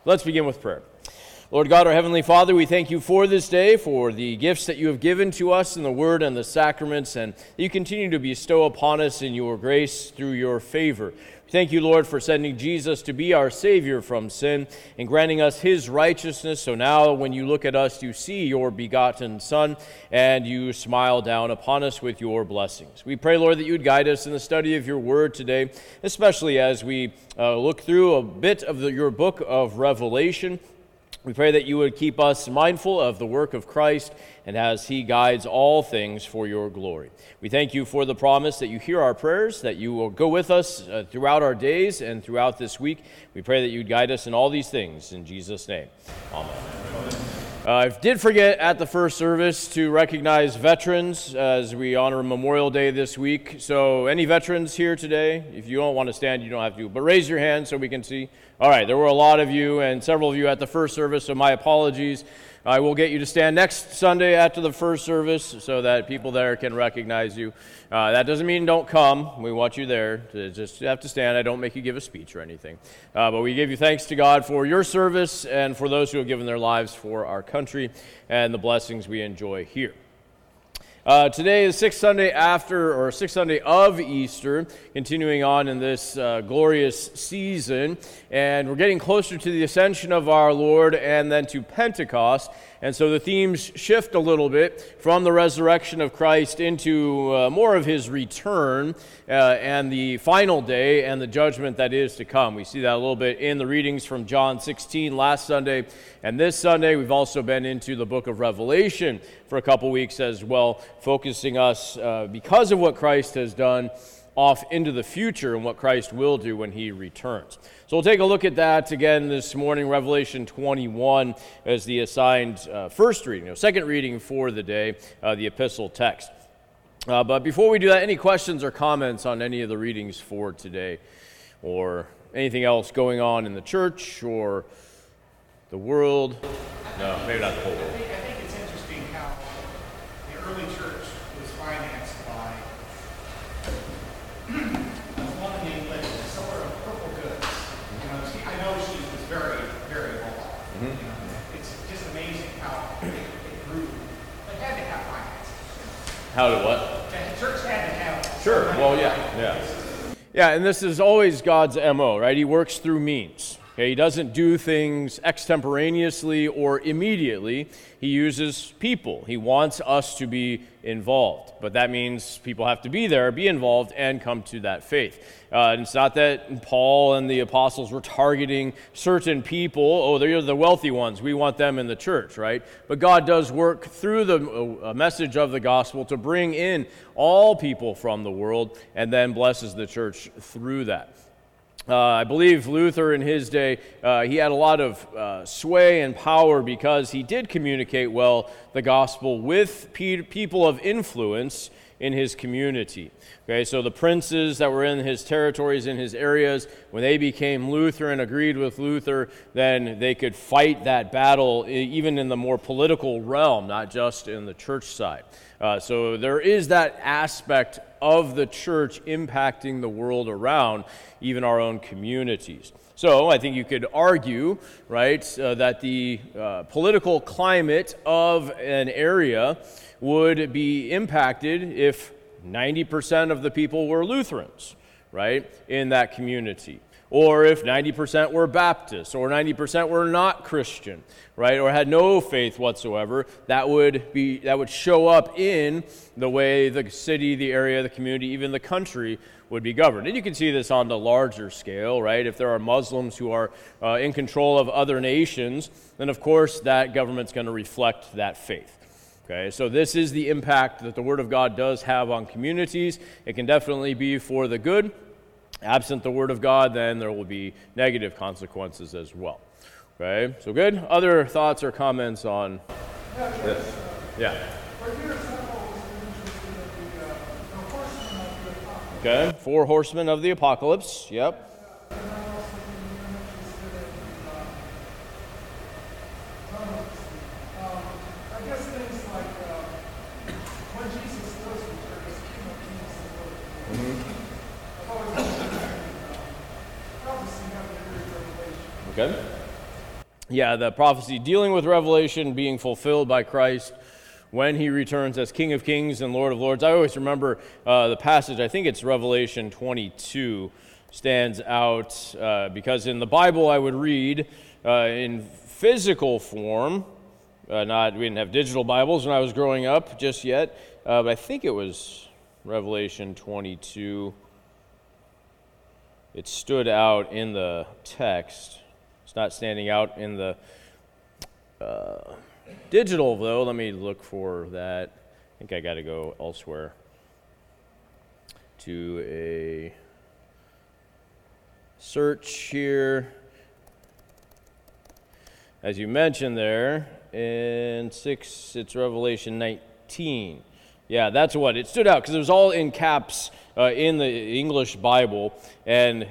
Let's begin with prayer. Lord God, our Heavenly Father, we thank you for this day, for the gifts that you have given to us in the Word and the sacraments, and you continue to bestow upon us in your grace through your favor. Thank you, Lord, for sending Jesus to be our Savior from sin and granting us his righteousness. So now when you look at us, you see your begotten Son, and you smile down upon us with your blessings. We pray, Lord, that you would guide us in the study of your word today, especially as we look through a bit of your book of Revelation. We pray that you would keep us mindful of the work of Christ and as he guides all things for your glory. We thank you for the promise that you hear our prayers, that you will go with us throughout our days and throughout this week. We pray that you would guide us in all these things. In Jesus' name, amen. I did forget at the first service to recognize veterans as we honor Memorial Day this week. So any veterans here today? If you don't want to stand, you don't have to. But raise your hand so we can see. All right, there were a lot of you and several of you at the first service, so my apologies. I will get you to stand next Sunday after the first service so that people there can recognize you. That doesn't mean don't come. We want you there. Just have to stand. I don't make you give a speech or anything. But we give you thanks to God for your service and for those who have given their lives for our country and the blessings we enjoy here. Today is sixth Sunday of Easter, continuing on in this glorious season, and we're getting closer to the ascension of our Lord and then to Pentecost, and so the themes shift a little bit from the resurrection of Christ into more of his return and the final day and the judgment that is to come. We see that a little bit in the readings from John 16 last Sunday, and this Sunday we've also been into the book of Revelation for a couple weeks as well, focusing us, because of what Christ has done, off into the future and what Christ will do when he returns. So we'll take a look at that again this morning. Revelation 21 as the assigned second reading for the day, the epistle text. But before we do that, any questions or comments on any of the readings for today, or anything else going on in the church or the world? No, maybe not the whole world. I think it's interesting how the early church was financed by one of the English, a seller of purple goods. I know she was very, very well off. It's just amazing how it grew. They had to have finance. How did what? The church had to have. Sure. Well, yeah. Yeah, and this is always God's MO, right? He works through means. Okay, he doesn't do things extemporaneously or immediately. He uses people. He wants us to be involved. But that means people have to be there, be involved, and come to that faith. And it's not that Paul and the apostles were targeting certain people. Oh, they're the wealthy ones. We want them in the church, right? But God does work through the message of the gospel to bring in all people from the world and then blesses the church through that. I believe Luther in his day, he had a lot of sway and power because he did communicate well the gospel with people of influence in his community. Okay, so the princes that were in his territories, in his areas, when they became Lutheran, agreed with Luther, then they could fight that battle even in the more political realm, not just in the church side. So there is that aspect of the church impacting the world around, even our own communities. So I think you could argue, right, that the political climate of an area would be impacted if 90% of the people were Lutherans, right, in that community. Or if 90% were Baptists, or 90% were not Christian, right, or had no faith whatsoever, that would show up in the way the city, the area, the community, even the country would be governed. And you can see this on the larger scale, right? If there are Muslims who are in control of other nations, then of course that government's going to reflect that faith. Okay, so this is the impact that the Word of God does have on communities. It can definitely be for the good. Absent the Word of God, then there will be negative consequences as well. Okay, so good. Other thoughts or comments on this? Yeah. Okay, 4 horsemen of the apocalypse. Yep. Okay. the prophecy dealing with Revelation being fulfilled by Christ when he returns as King of Kings and Lord of Lords. I always remember the passage, I think it's Revelation 22, stands out because in the Bible I would read in physical form. We didn't have digital Bibles when I was growing up just yet, but I think it was Revelation 22. It stood out in the text. It's not standing out in the digital, though. Let me look for that. I think I got to go elsewhere to a search here. As you mentioned there, in 6, it's Revelation 19. Yeah, that's what. It stood out because it was all in caps in the English Bible, and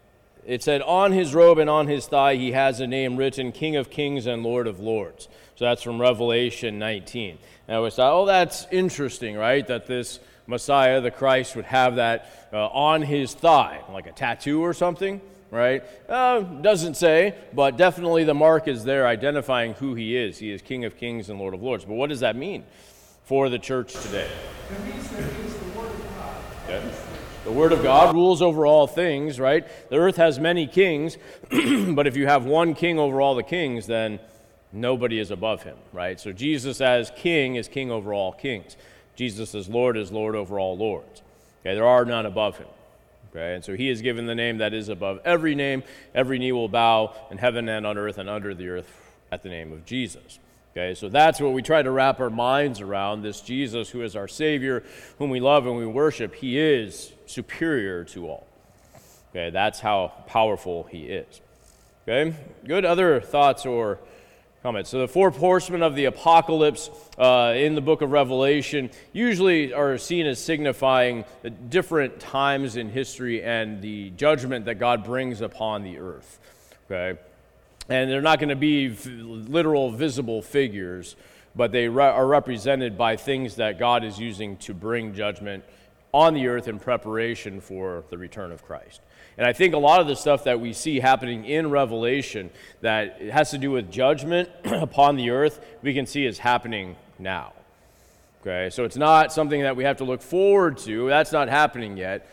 it said, on his robe and on his thigh he has a name written, King of Kings and Lord of Lords. So that's from Revelation 19. And I always thought, that's interesting, right? That this Messiah, the Christ, would have that on his thigh, like a tattoo or something, right? Doesn't say, but definitely the mark is there identifying who he is. He is King of Kings and Lord of Lords. But what does that mean for the church today? It means that he is the Word of God. Okay. The Word of God rules over all things, right? The earth has many kings, but if you have one king over all the kings, then nobody is above him, right? So Jesus as king is king over all kings. Jesus as Lord is Lord over all lords. Okay, there are none above him. Okay, and so he is given the name that is above every name. Every knee will bow in heaven and on earth and under the earth at the name of Jesus. Okay, so that's what we try to wrap our minds around, this Jesus who is our Savior, whom we love and we worship. He is superior to all. Okay, that's how powerful he is. Okay, good. Other thoughts or comments? So the 4 horsemen of the apocalypse in the book of Revelation usually are seen as signifying the different times in history and the judgment that God brings upon the earth. Okay. And they're not going to be literal visible figures, but they are represented by things that God is using to bring judgment on the earth in preparation for the return of Christ. And I think a lot of the stuff that we see happening in Revelation that has to do with judgment upon the earth, we can see is happening now. Okay, so it's not something that we have to look forward to. That's not happening yet.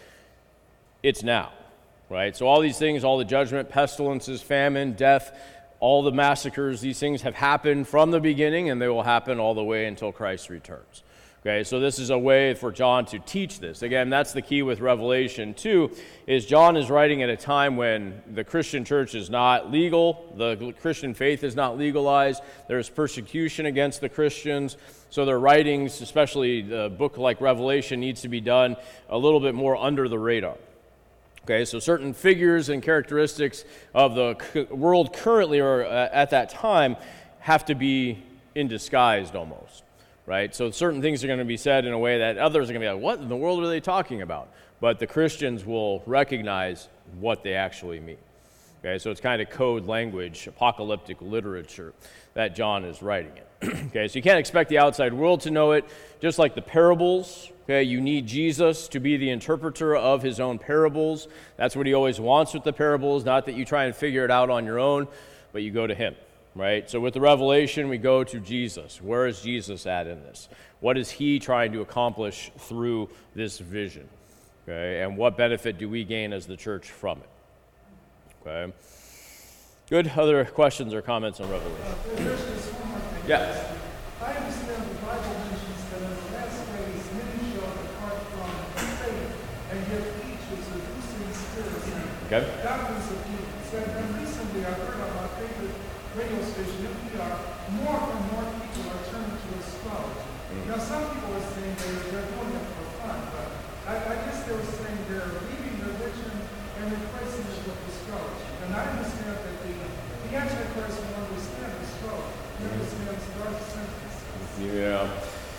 It's now. Right? So all these things, all the judgment, pestilences, famine, death, all the massacres, these things have happened from the beginning, and they will happen all the way until Christ returns. Okay, so this is a way for John to teach this. Again, that's the key with Revelation 2, is John is writing at a time when the Christian church is not legal, the Christian faith is not legalized, there's persecution against the Christians, so their writings, especially the book like Revelation, needs to be done a little bit more under the radar. Okay, so certain figures and characteristics of the world currently or at that time have to be in disguise almost, right? So certain things are going to be said in a way that others are going to be like, what in the world are they talking about? But the Christians will recognize what they actually mean. Okay, so it's kind of code language, apocalyptic literature that John is writing in. Okay, so you can't expect the outside world to know it, just like the parables. Okay, you need Jesus to be the interpreter of his own parables. That's what he always wants with the parables, not that you try and figure it out on your own, but you go to him, right? So with the Revelation, we go to Jesus. Where is Jesus at in this? What is he trying to accomplish through this vision? Okay, and what benefit do we gain as the church from it? Okay. Good. Other questions or comments on Revelation? There's just one more thing. Yeah. I understand the Bible mentions that in the last days many shall depart from faith, and yet each is seducing spirits and doctrines of demons. And recently I heard on my favorite radio station, NPR, more and more people are turning to astrology. Now some people are saying they're doing it for fun, but I guess they were saying they're leaving religion and replacing it with astrology. And I understand that the Antichrist will understand astrology. He understands dark sentences.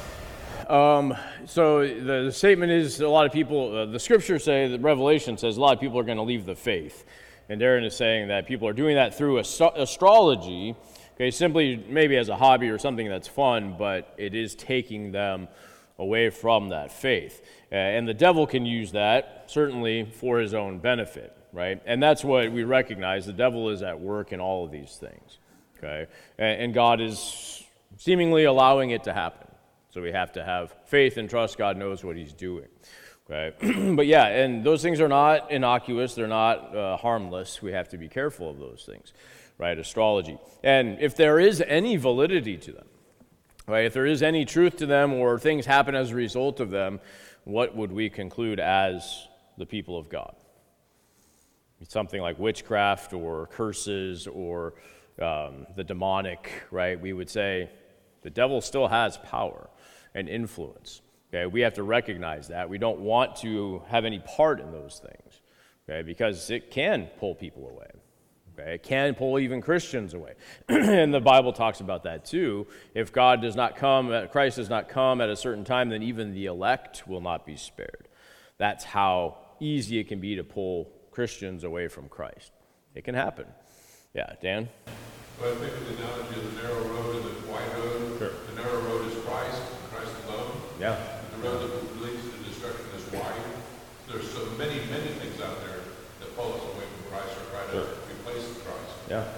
Yeah. So the statement is a lot of people, the scriptures say, the Revelation says a lot of people are going to leave the faith. And Darren is saying that people are doing that through astrology, okay, simply maybe as a hobby or something that's fun, but it is taking them away from that faith. And the devil can use that, certainly, for his own benefit, right? And that's what we recognize. The devil is at work in all of these things, okay? And God is seemingly allowing it to happen. So we have to have faith and trust God knows what he's doing, okay? But yeah, and those things are not innocuous. They're not harmless. We have to be careful of those things, right? Astrology. And if there is any validity to them, right? If there is any truth to them or things happen as a result of them, what would we conclude as the people of God? Something like witchcraft or curses or the demonic, right? We would say the devil still has power and influence. Okay, we have to recognize that. We don't want to have any part in those things, okay, because it can pull people away. Okay, it can pull even Christians away. And the Bible talks about that too. If God does not come, Christ does not come at a certain time, then even the elect will not be spared. That's how easy it can be to pull Christians away from Christ. It can happen. Yeah, Dan? Well, I think of the analogy of the narrow road and the wide road. Sure. The narrow road is Christ, and Christ alone. Yeah. The road that leads to destruction is wide. There's so many things out there that pull us away from Christ or try to replace Christ.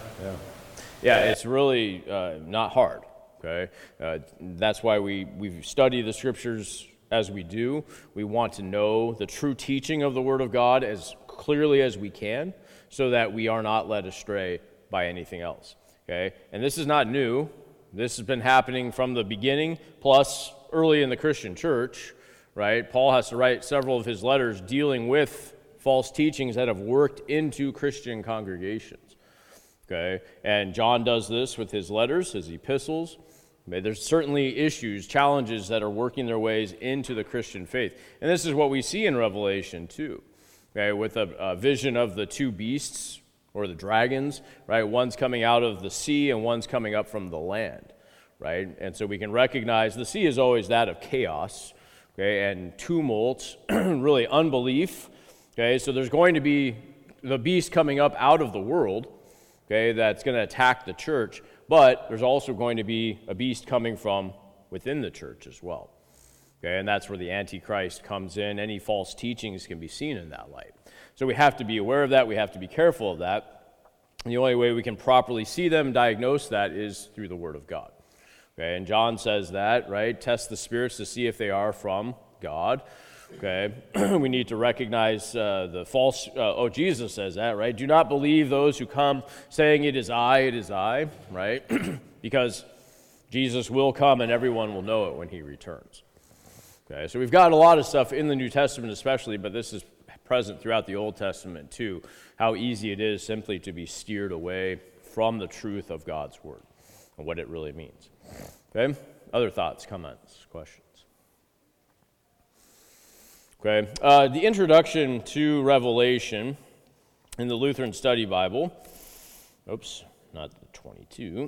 Yeah, it's really not hard, okay? That's why we study the Scriptures as we do. We want to know the true teaching of the Word of God as clearly as we can so that we are not led astray by anything else, okay? And this is not new. This has been happening from the beginning, plus early in the Christian church, right? Paul has to write several of his letters dealing with false teachings that have worked into Christian congregations, okay? And John does this with his letters, his epistles. There's certainly issues, challenges that are working their ways into the Christian faith. And this is what we see in Revelation too, okay? With a vision of the two beasts, or the dragons, right? One's coming out of the sea and one's coming up from the land, right? And so we can recognize the sea is always that of chaos, okay, and tumult, really unbelief, okay? So there's going to be the beast coming up out of the world, okay, that's going to attack the church, but there's also going to be a beast coming from within the church as well, okay? And that's where the Antichrist comes in. Any false teachings can be seen in that light. So we have to be aware of that. We have to be careful of that. And the only way we can properly see them, diagnose that, is through the Word of God. Okay, and John says that, right? Test the spirits to see if they are from God. Okay, we need to recognize the false. Jesus says that, right? Do not believe those who come saying it is I, right? Because Jesus will come and everyone will know it when he returns. Okay, so we've got a lot of stuff in the New Testament especially, but this is present throughout the Old Testament too, how easy it is simply to be steered away from the truth of God's Word and what it really means. Okay? Other thoughts, comments, questions? Okay. The introduction to Revelation in the Lutheran Study Bible, not the 22,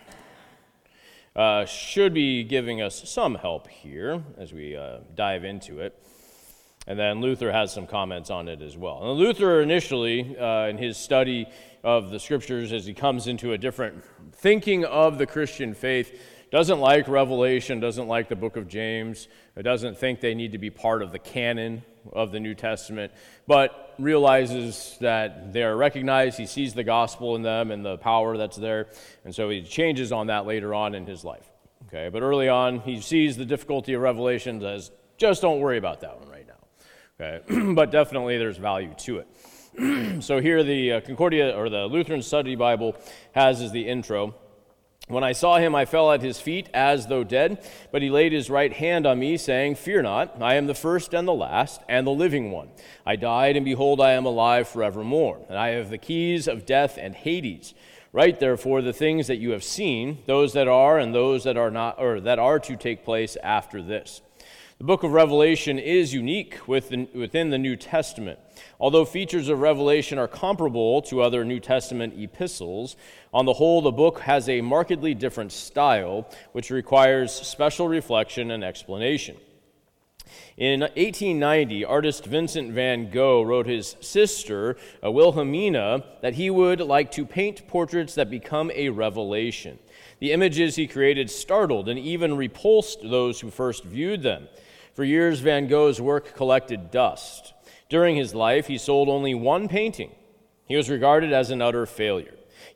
should be giving us some help here as we dive into it. And then Luther has some comments on it as well. And Luther initially, in his study of the Scriptures, as he comes into a different thinking of the Christian faith, doesn't like Revelation, doesn't like the book of James, doesn't think they need to be part of the canon of the New Testament, but realizes that they are recognized. He sees the gospel in them and the power that's there, and so he changes on that later on in his life. Okay, but early on, he sees the difficulty of Revelations as, just don't worry about that one right now. Okay, but definitely there's value to it. So here the Concordia, or the Lutheran Study Bible, has as the intro. When I saw him, I fell at his feet as though dead, but he laid his right hand on me, saying, Fear not, I am the first and the last, and the living one. I died, and behold, I am alive forevermore, and I have the keys of death and Hades. Write therefore the things that you have seen, those that are and those that are not, or that are to take place after this. The book of Revelation is unique within the New Testament. Although features of Revelation are comparable to other New Testament epistles, on the whole, the book has a markedly different style, which requires special reflection and explanation. In 1890, artist Vincent van Gogh wrote his sister, Wilhelmina, that he would like to paint portraits that become a revelation. The images he created startled and even repulsed those who first viewed them. For years, Van Gogh's work collected dust. During his life, he sold only one painting. He was regarded as an utter failure.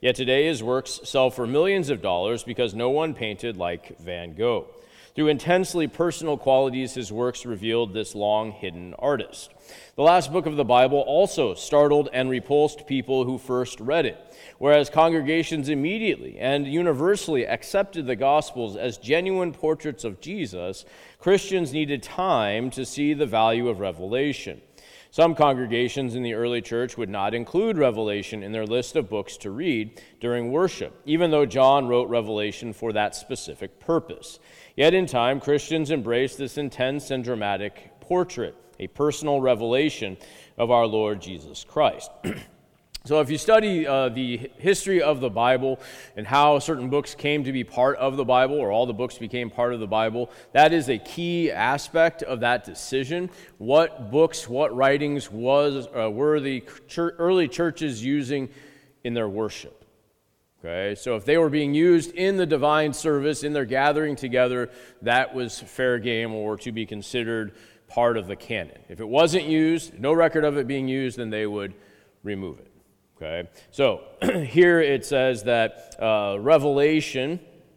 Yet today his works sell for millions of dollars because no one painted like Van Gogh. Through intensely personal qualities, his works revealed this long-hidden artist. The last book of the Bible also startled and repulsed people who first read it. Whereas congregations immediately and universally accepted the Gospels as genuine portraits of Jesus, Christians needed time to see the value of Revelation. Some congregations in the early church would not include Revelation in their list of books to read during worship, even though John wrote Revelation for that specific purpose. Yet in time, Christians embraced this intense and dramatic portrait, a personal revelation of our Lord Jesus Christ. So if you study the history of the Bible and how certain books came to be part of the Bible, or all the books became part of the Bible, that is a key aspect of that decision. What books, what writings were the early churches using in their worship? Okay, so if they were being used in the divine service, in their gathering together, that was fair game or to be considered part of the canon. If it wasn't used, no record of it being used, then they would remove it. Okay, so here it says that Revelation,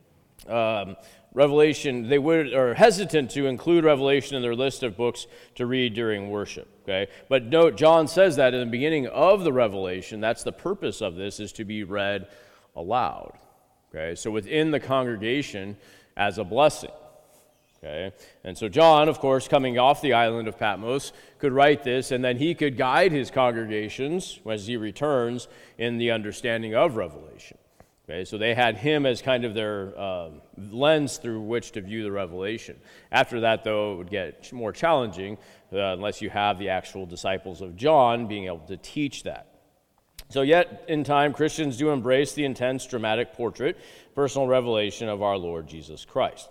they are hesitant to include Revelation in their list of books to read during worship. Okay, but note, John says that in the beginning of the Revelation, that's the purpose of this, is to be read aloud. Okay, so within the congregation as a blessing. Okay, and so John, of course, coming off the island of Patmos, could write this, and then he could guide his congregations as he returns in the understanding of Revelation. Okay, so they had him as kind of their lens through which to view the Revelation. After that, though, it would get more challenging unless you have the actual disciples of John being able to teach that. So yet, in time, Christians do embrace the intense, dramatic portrait, personal revelation of our Lord Jesus Christ.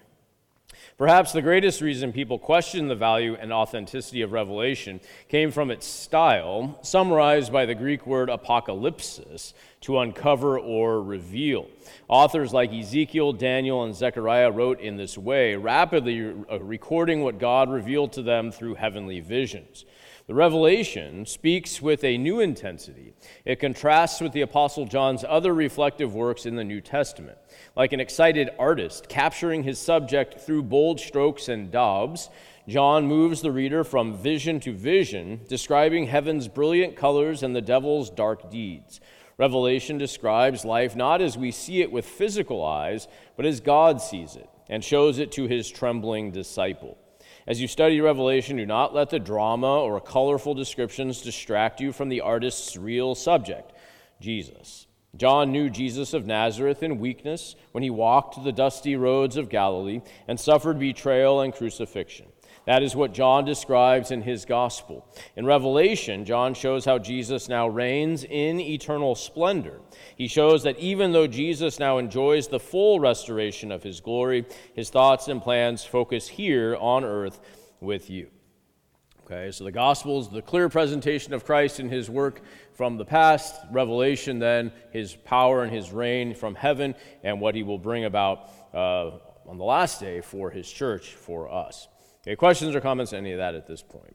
Perhaps the greatest reason people question the value and authenticity of Revelation came from its style, summarized by the Greek word apocalypsis, to uncover or reveal. Authors like Ezekiel, Daniel, and Zechariah wrote in this way, rapidly recording what God revealed to them through heavenly visions. The Revelation speaks with a new intensity. It contrasts with the Apostle John's other reflective works in the New Testament. Like an excited artist capturing his subject through bold strokes and daubs, John moves the reader from vision to vision, describing heaven's brilliant colors and the devil's dark deeds. Revelation describes life not as we see it with physical eyes, but as God sees it, and shows it to his trembling disciple. As you study Revelation, do not let the drama or colorful descriptions distract you from the artist's real subject, Jesus. John knew Jesus of Nazareth in weakness when he walked the dusty roads of Galilee and suffered betrayal and crucifixion. That is what John describes in his gospel. In Revelation, John shows how Jesus now reigns in eternal splendor. He shows that even though Jesus now enjoys the full restoration of his glory, his thoughts and plans focus here on earth with you. Okay, so the gospel is the clear presentation of Christ and his work from the past. Revelation, then, his power and his reign from heaven and what he will bring about on the last day for his church, for us. Okay, questions or comments on any of that at this point?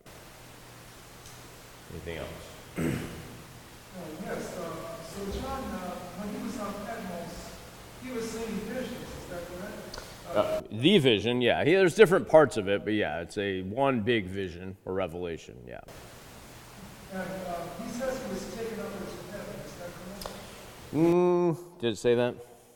Anything else? Yes, so John, when he was on Patmos, he was seeing visions, is that correct? The vision, yeah. There's different parts of it, but yeah, it's one big vision or revelation, yeah. And he says he was taken up into heaven, is that correct? Did it say that?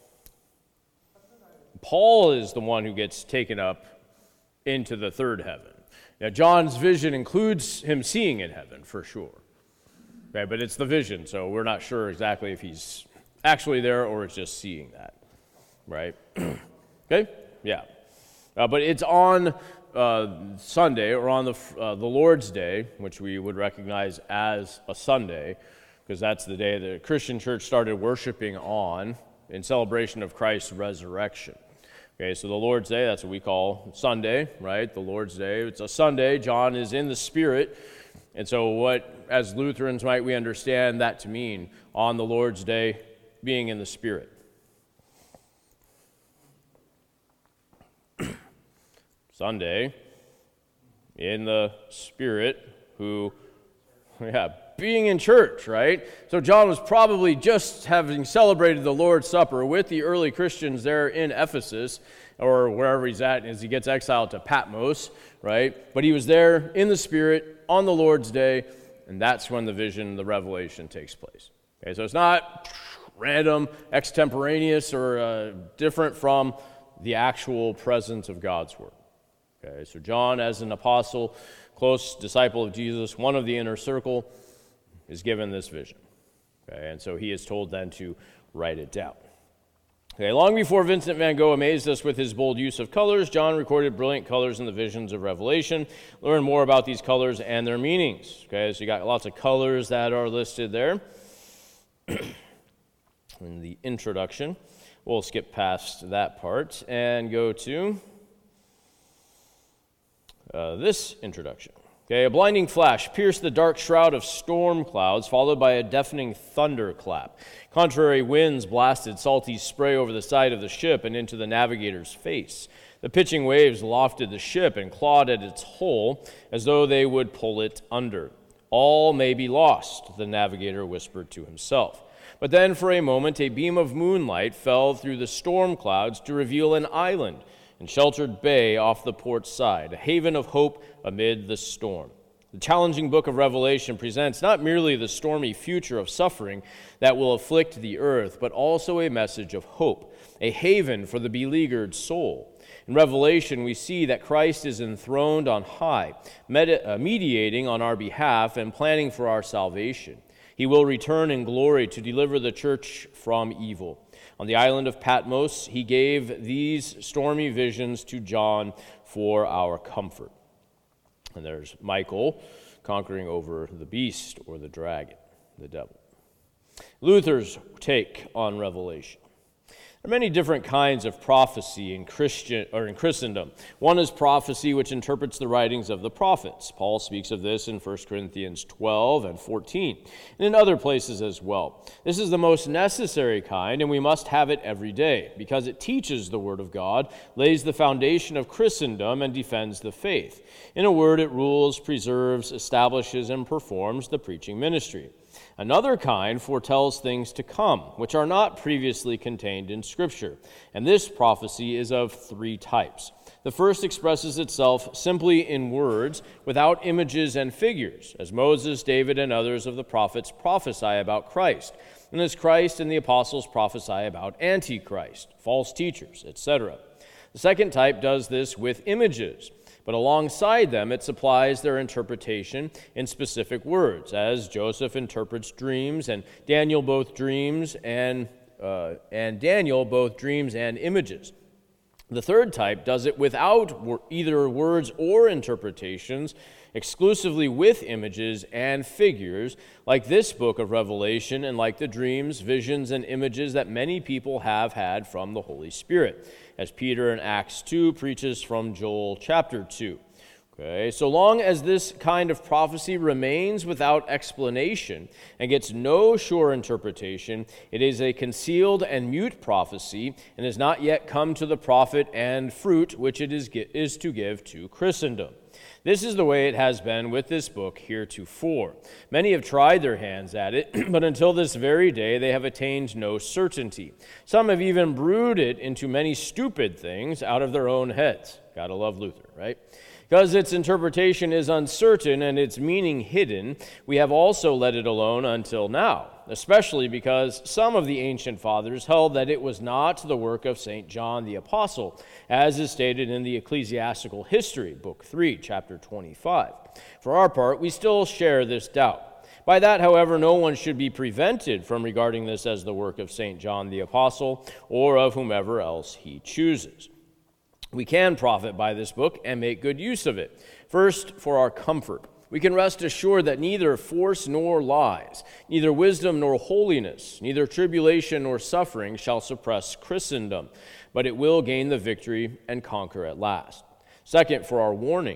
Paul is the one who gets taken up into the third heaven. Now, John's vision includes him seeing in heaven, for sure. Okay, but it's the vision, so we're not sure exactly if he's actually there or it's just seeing that, right? Okay? Yeah. But it's on Sunday, or on the Lord's Day, which we would recognize as a Sunday, because that's the day the Christian church started worshiping on in celebration of Christ's resurrection. Okay, so the Lord's Day, that's what we call Sunday, right? The Lord's Day. It's a Sunday. John is in the Spirit. And so what, as Lutherans, might we understand that to mean on the Lord's Day, being in the Spirit? Sunday, in the Spirit, who, being in church, right? So John was probably just having celebrated the Lord's Supper with the early Christians there in Ephesus, or wherever he's at as he gets exiled to Patmos, right? But he was there in the Spirit on the Lord's Day, and that's when the vision, the revelation takes place. Okay, so it's not random, extemporaneous, or different from the actual presence of God's Word. Okay, so John, as an apostle, close disciple of Jesus, one of the inner circle, is given this vision. Okay, and so he is told then to write it down. Okay, long before Vincent van Gogh amazed us with his bold use of colors, John recorded brilliant colors in the visions of Revelation. Learn more about these colors and their meanings. Okay, so you got lots of colors that are listed there in the introduction. We'll skip past that part and go to this introduction. Okay, a blinding flash pierced the dark shroud of storm clouds, followed by a deafening thunderclap. Contrary winds blasted salty spray over the side of the ship and into the navigator's face. The pitching waves lofted the ship and clawed at its hull as though they would pull it under. All may be lost, the navigator whispered to himself. But then for a moment a beam of moonlight fell through the storm clouds to reveal an island and sheltered bay off the port side, a haven of hope amid the storm. The challenging book of Revelation presents not merely the stormy future of suffering that will afflict the earth, but also a message of hope, a haven for the beleaguered soul. In Revelation, we see that Christ is enthroned on high, mediating on our behalf and planning for our salvation. He will return in glory to deliver the church from evil. On the island of Patmos, he gave these stormy visions to John for our comfort. And there's Michael conquering over the beast or the dragon, the devil. Luther's take on Revelation. There are many different kinds of prophecy in Christendom. One is prophecy which interprets the writings of the prophets. Paul speaks of this in 1 Corinthians 12 and 14, and in other places as well. This is the most necessary kind, and we must have it every day, because it teaches the Word of God, lays the foundation of Christendom, and defends the faith. In a word, it rules, preserves, establishes, and performs the preaching ministry. Another kind foretells things to come, which are not previously contained in Scripture, and this prophecy is of three types. The first expresses itself simply in words, without images and figures, as Moses, David, and others of the prophets prophesy about Christ, and as Christ and the apostles prophesy about Antichrist, false teachers, etc. The second type does this with images, but alongside them it supplies their interpretation in specific words, as Joseph interprets dreams, and Daniel both dreams and images. The third type does it without either words or interpretations, exclusively with images and figures, like this book of Revelation and like the dreams, visions, and images that many people have had from the Holy Spirit, as Peter in Acts 2 preaches from Joel chapter 2. Okay, so long as this kind of prophecy remains without explanation and gets no sure interpretation, it is a concealed and mute prophecy and has not yet come to the prophet and fruit which it is to give to Christendom. This is the way it has been with this book heretofore. Many have tried their hands at it, but until this very day they have attained no certainty. Some have even brewed it into many stupid things out of their own heads. Gotta love Luther, right? Because its interpretation is uncertain and its meaning hidden, we have also let it alone until now, especially because some of the ancient fathers held that it was not the work of St. John the Apostle, as is stated in the Ecclesiastical History, Book 3, Chapter 25. For our part, we still share this doubt. By that, however, no one should be prevented from regarding this as the work of St. John the Apostle or of whomever else he chooses. We can profit by this book and make good use of it. First, for our comfort. We can rest assured that neither force nor lies, neither wisdom nor holiness, neither tribulation nor suffering shall suppress Christendom, but it will gain the victory and conquer at last. Second, for our warning.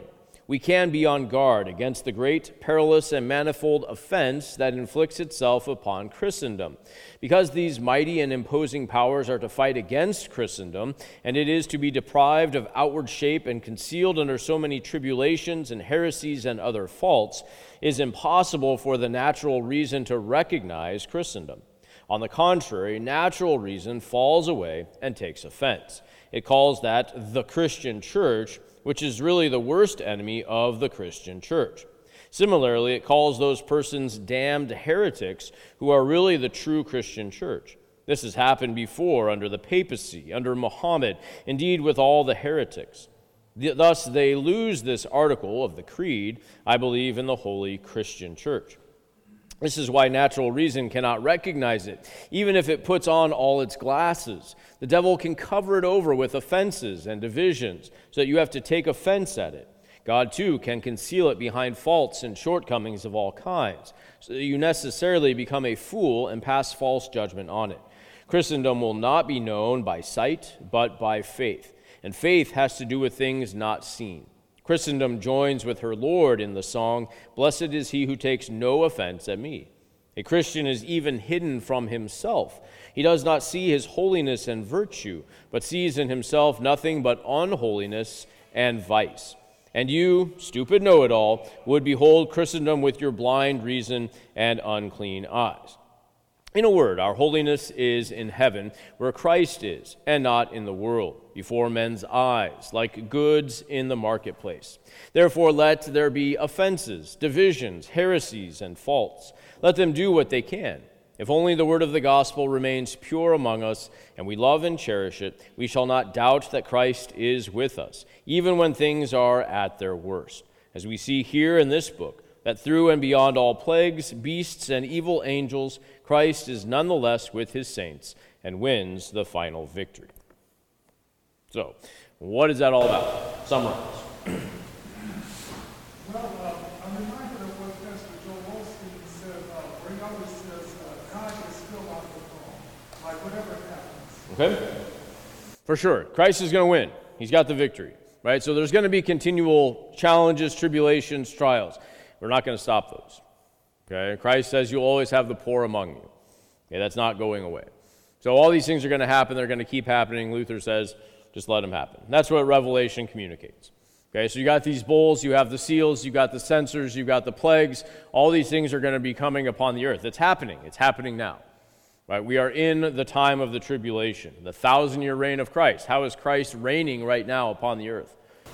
we can be on guard against the great, perilous, and manifold offense that inflicts itself upon Christendom. Because these mighty and imposing powers are to fight against Christendom, and it is to be deprived of outward shape and concealed under so many tribulations and heresies and other faults, it is impossible for the natural reason to recognize Christendom. On the contrary, natural reason falls away and takes offense. It calls that the Christian church, which is really the worst enemy of the Christian church. Similarly, it calls those persons damned heretics who are really the true Christian church. This has happened before under the papacy, under Muhammad, indeed with all the heretics. Thus, they lose this article of the creed, I believe in the holy Christian church. This is why natural reason cannot recognize it, even if it puts on all its glasses. The devil can cover it over with offenses and divisions, so that you have to take offense at it. God, too, can conceal it behind faults and shortcomings of all kinds, so that you necessarily become a fool and pass false judgment on it. Christendom will not be known by sight, but by faith. And faith has to do with things not seen. Christendom joins with her Lord in the song, "Blessed is he who takes no offense at me." A Christian is even hidden from himself. He does not see his holiness and virtue, but sees in himself nothing but unholiness and vice. And you, stupid know-it-all, would behold Christendom with your blind reason and unclean eyes. In a word, our holiness is in heaven, where Christ is, and not in the world, before men's eyes, like goods in the marketplace. Therefore let there be offenses, divisions, heresies, and faults. Let them do what they can. If only the word of the gospel remains pure among us, and we love and cherish it, we shall not doubt that Christ is with us, even when things are at their worst. As we see here in this book, that through and beyond all plagues, beasts, and evil angels, Christ is nonetheless with his saints and wins the final victory. So, what is that all about? Summarize. Well, I'm reminded of what Pastor Joel Osteen said, where he always says, God is still on the throne, like whatever happens. Okay? For sure. Christ is going to win. He's got the victory, right? So there's going to be continual challenges, tribulations, trials. We're not going to stop those. Okay? Christ says you'll always have the poor among you. Okay, that's not going away. So all these things are going to happen. They're going to keep happening. Luther says, just let them happen. That's what Revelation communicates. Okay, so you got these bowls, you have the seals, you got the censers, you got the plagues. All these things are going to be coming upon the earth. It's happening. It's happening now. Right? We are in the time of the tribulation, the 1,000-year reign of Christ. How is Christ reigning right now upon the earth?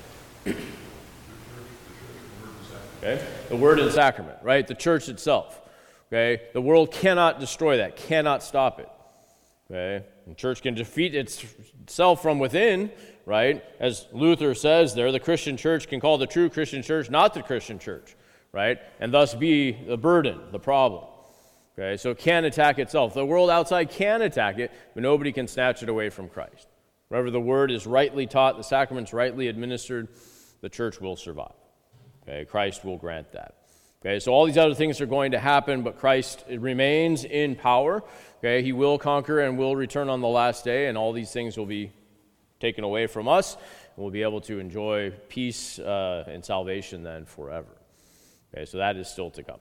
Okay? The word and sacrament, right? The church itself. Okay? The world cannot destroy that, cannot stop it. Okay? The church can defeat itself from within, right? As Luther says there, the Christian church can call the true Christian church not the Christian church, right? And thus be the burden, the problem. Okay? So it can attack itself. The world outside can attack it, but nobody can snatch it away from Christ. Wherever the word is rightly taught, the sacraments rightly administered, the church will survive. Okay, Christ will grant that. Okay, so all these other things are going to happen, but Christ remains in power. Okay, he will conquer and will return on the last day, and all these things will be taken away from us, and we'll be able to enjoy peace and salvation then forever. Okay, so that is still to come.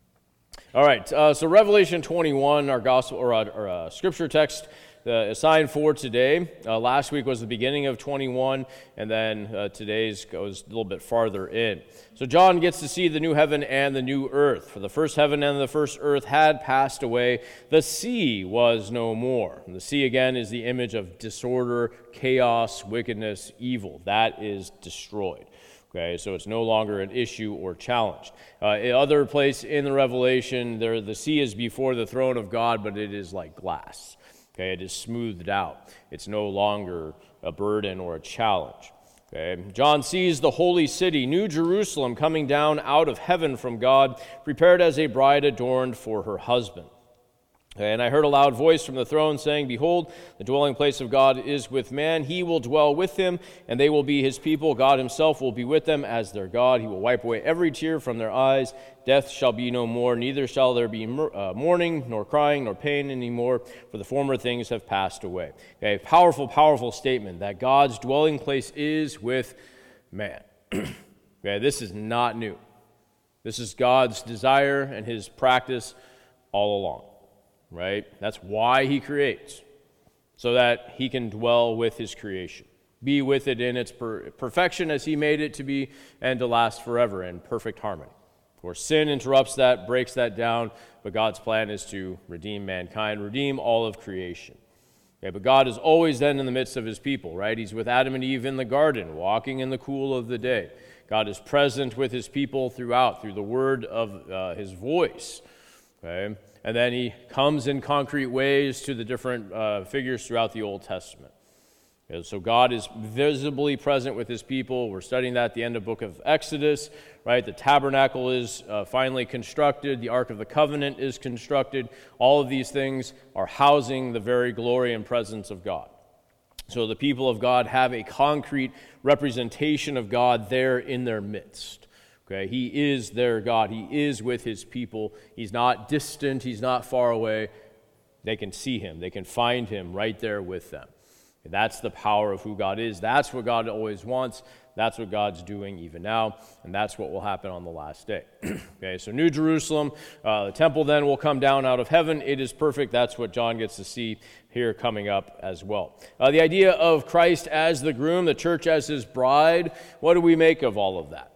All right, so Revelation 21, our gospel or our scripture text assigned for today. Last week was the beginning of 21, and then today's goes a little bit farther in. So John gets to see the new heaven and the new earth. For the first heaven and the first earth had passed away. The sea was no more. And the sea, again, is the image of disorder, chaos, wickedness, evil. That is destroyed. Okay, so it's no longer an issue or challenge. In other place in the Revelation, the sea is before the throne of God, but it is like glass. Okay, it is smoothed out. It's no longer a burden or a challenge. Okay, John sees the holy city, New Jerusalem, coming down out of heaven from God, prepared as a bride adorned for her husband. Okay, and I heard a loud voice from the throne saying, "Behold, the dwelling place of God is with man. He will dwell with them, and they will be his people. God himself will be with them as their God. He will wipe away every tear from their eyes. Death shall be no more, neither shall there be mourning, nor crying, nor pain anymore, for the former things have passed away." Okay, powerful, powerful statement that God's dwelling place is with man. Okay, this is not new. This is God's desire and his practice all along, right? That's why he creates, so that he can dwell with his creation, be with it in its perfection as he made it to be, and to last forever in perfect harmony. Of course, sin interrupts that, breaks that down, but God's plan is to redeem mankind, redeem all of creation. Okay, but God is always then in the midst of his people, right? He's with Adam and Eve in the garden, walking in the cool of the day. God is present with his people throughout, through the word of his voice. Okay? And then he comes in concrete ways to the different figures throughout the Old Testament. Okay, so God is visibly present with his people. We're studying that at the end of the book of Exodus, right? The tabernacle is finally constructed. The Ark of the Covenant is constructed. All of these things are housing the very glory and presence of God. So the people of God have a concrete representation of God there in their midst. Okay, he is their God. He is with his people. He's not distant. He's not far away. They can see him. They can find him right there with them. That's the power of who God is. That's what God always wants. That's what God's doing even now, and that's what will happen on the last day. Okay, so New Jerusalem, the temple then will come down out of heaven. It is perfect. That's what John gets to see here coming up as well. The idea of Christ as the groom, the church as his bride, what do we make of all of that?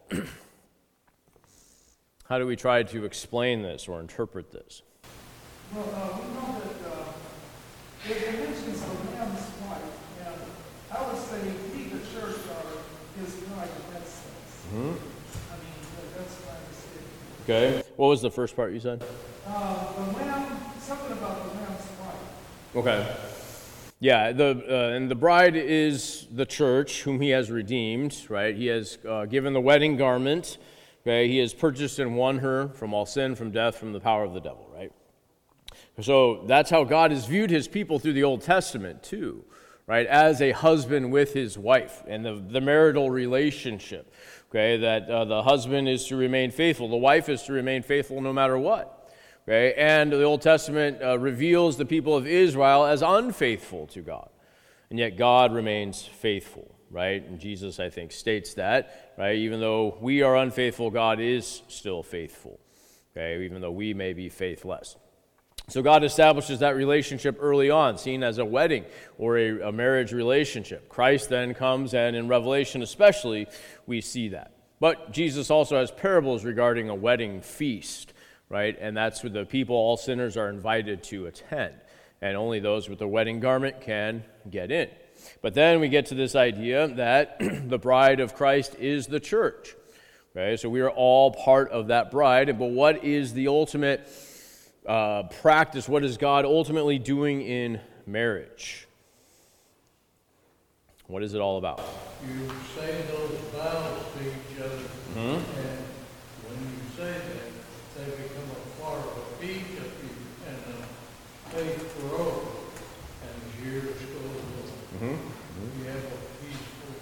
How do we try to explain this or interpret this? Well, we know that it mentions the Lamb's wife, and I would say we, the church, are his bride in that sense. I mean, that's my mistake. Okay. What was the first part you said? The lamb, something about the Lamb's wife. Okay. Yeah, and the bride is the church whom he has redeemed, right? He has given the wedding garment. Okay, he has purchased and won her from all sin, from death, from the power of the devil, right? So that's how God has viewed his people through the Old Testament too, right? As a husband with his wife and the marital relationship, okay? That the husband is to remain faithful. The wife is to remain faithful no matter what, okay? And the Old Testament reveals the people of Israel as unfaithful to God, and yet God remains faithful. Right? And Jesus, I think, states that, right? Even though we are unfaithful, God is still faithful, okay? Even though we may be faithless. So God establishes that relationship early on, seen as a wedding or a marriage relationship. Christ then comes, and in Revelation especially, we see that. But Jesus also has parables regarding a wedding feast, right? And that's what the people, all sinners, are invited to attend. And only those with the wedding garment can get in. But then we get to this idea that the bride of Christ is the church. Okay, so we are all part of that bride. But what is the ultimate practice? What is God ultimately doing in marriage? What is it all about? You say those vows to each other, and when you say that, they become a part of each of you, and the faith grows, and years go on. You have a peaceful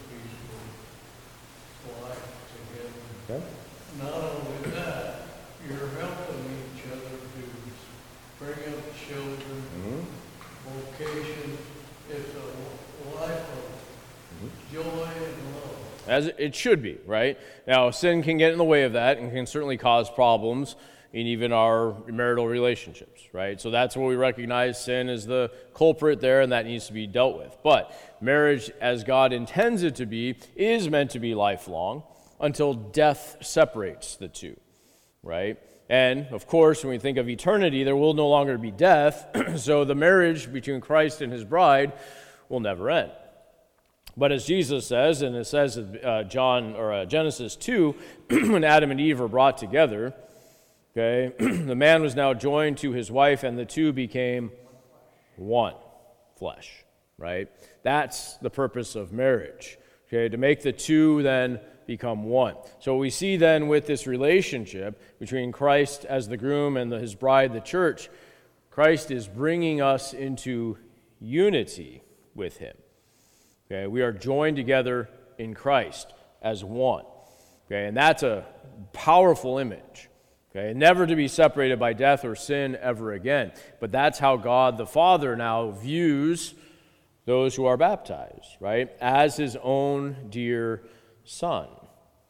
life together. Okay. Not only that, you're helping each other to bring up children, vocation. It's a life of joy and love. As it should be, right? Now, sin can get in the way of that and can certainly cause problems in even our marital relationships, right? So that's where we recognize sin is the culprit there, and that needs to be dealt with. But marriage, as God intends it to be, is meant to be lifelong until death separates the two, right? And, of course, when we think of eternity, there will no longer be death, so the marriage between Christ and his bride will never end. But as Jesus says, and it says in Genesis 2, when Adam and Eve are brought together, okay, the man was now joined to his wife, and the two became one flesh, right? That's the purpose of marriage, okay, to make the two then become one. So we see then with this relationship between Christ as the groom and his bride, the church, Christ is bringing us into unity with him. Okay, we are joined together in Christ as one. Okay, and that's a powerful image. Okay, never to be separated by death or sin ever again. But that's how God the Father now views those who are baptized, right? As his own dear son.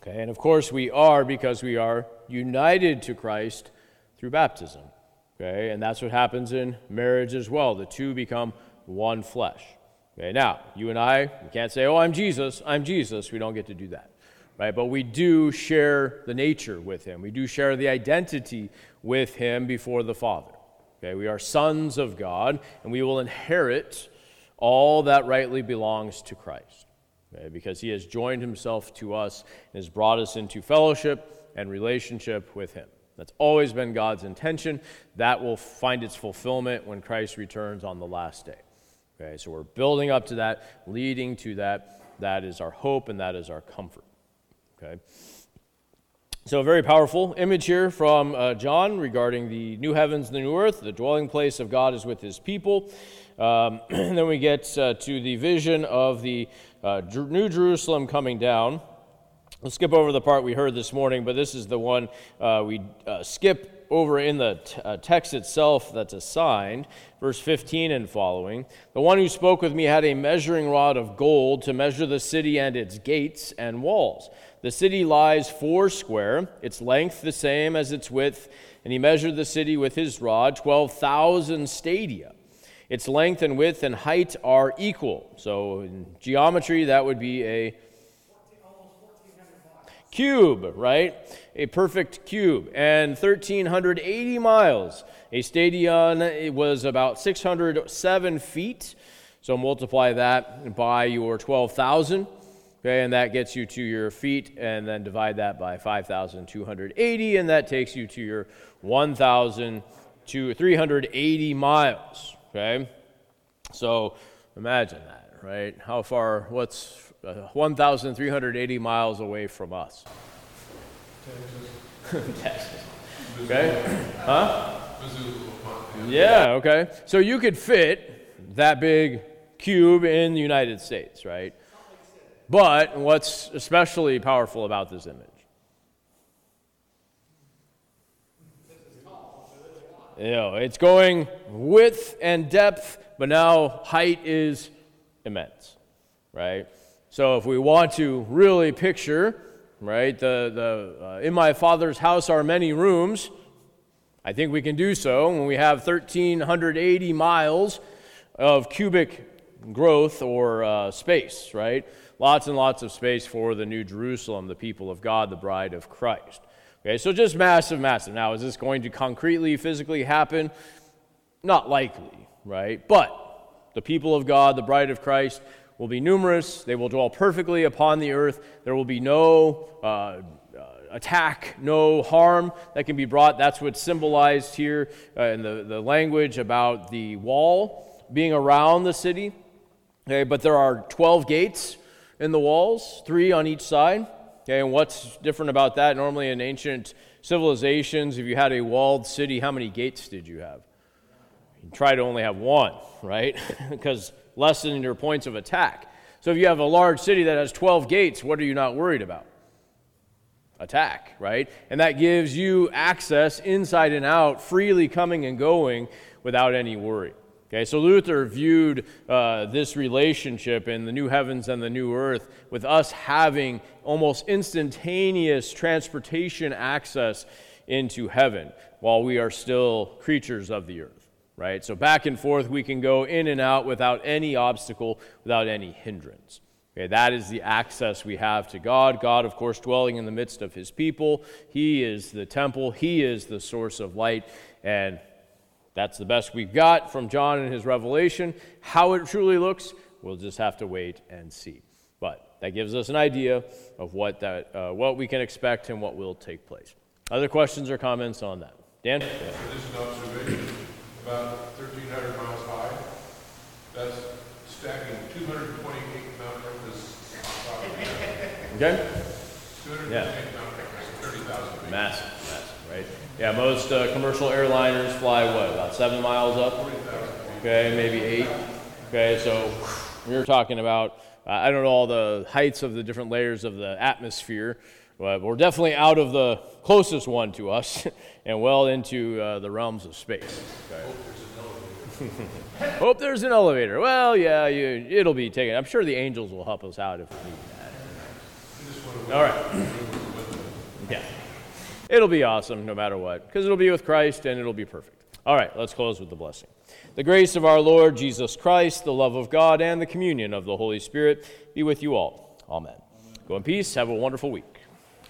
Okay, and of course we are because we are united to Christ through baptism. Okay, and that's what happens in marriage as well. The two become one flesh. Okay, now, you and I, we can't say, oh, I'm Jesus. We don't get to do that, right? But we do share the nature with him. We do share the identity with him before the Father. Okay, we are sons of God, and we will inherit all that rightly belongs to Christ, okay, because he has joined himself to us and has brought us into fellowship and relationship with him. That's always been God's intention. That will find its fulfillment when Christ returns on the last day. Okay, so we're building up to that, leading to that. That is our hope and that is our comfort. Okay. So a very powerful image here from John regarding the new heavens and the new earth. The dwelling place of God is with his people. And then we get to the vision of the New Jerusalem coming down. We'll skip over the part we heard this morning, but this is the one we skip over in the text itself that's assigned, verse 15 and following. The one who spoke with me had a measuring rod of gold to measure the city and its gates and walls. The city lies 4 square, its length the same as its width, and he measured the city with his rod, 12,000 stadia. Its length and width and height are equal. So in geometry, that would be a cube, right? A perfect cube. And 1,380 miles. A stadion, it was about 607 feet. So multiply that by your 12,000. Okay, and that gets you to your feet, and then divide that by 5,280, and that takes you to your 1,380 miles. Okay? So imagine that, right? How far, what's 1,380 miles away from us? Texas. Okay? Huh? Yeah, okay. So you could fit that big cube in the United States, right? But what's especially powerful about this image? It's going width and depth, but now height is immense, right? So if we want to really picture, right, in my Father's house are many rooms, I think we can do so when we have 1,380 miles of cubic growth or space, right? Lots and lots of space for the New Jerusalem, the people of God, the bride of Christ. Okay, so just massive, massive. Now, is this going to concretely, physically happen? Not likely, right? But the people of God, the bride of Christ, will be numerous. They will dwell perfectly upon the earth. There will be no attack, no harm that can be brought. That's what's symbolized here in the language about the wall being around the city. Okay, but there are 12 gates in the walls, 3 on each side. Okay, and what's different about that? Normally in ancient civilizations, if you had a walled city, how many gates did you have? You try to only have 1, right? Because lessen your points of attack. So if you have a large city that has 12 gates, what are you not worried about? Attack, right? And that gives you access inside and out, freely coming and going without any worry. Okay, so Luther viewed this relationship in the new heavens and the new earth with us having almost instantaneous transportation access into heaven while we are still creatures of the earth, right? So back and forth we can go in and out without any obstacle, without any hindrance. Okay, that is the access we have to God. God, of course, dwelling in the midst of his people. He is the temple. He is the source of light, and that's the best we've got from John and his revelation. How it truly looks, we'll just have to wait and see. But that gives us an idea of what we can expect and what will take place. Other questions or comments on that? Dan? Yeah. This is an observation about 1,300 miles high. That's stacking 228 Mount Everest on top of each other. Okay? 228 Yeah. Mount Everest, 30,000 feet. Massive, right? Yeah, most commercial airliners fly, about 7 miles up? Okay, maybe 8. Okay, so we were talking about, I don't know all the heights of the different layers of the atmosphere, but we're definitely out of the closest one to us and well into the realms of space. Okay. Hope there's an elevator. Well, yeah, it'll be taken. I'm sure the angels will help us out if we need that. All right. Yeah. It'll be awesome no matter what, because it'll be with Christ and it'll be perfect. All right, let's close with the blessing. The grace of our Lord Jesus Christ, the love of God, and the communion of the Holy Spirit be with you all. Amen. Go in peace. Have a wonderful week.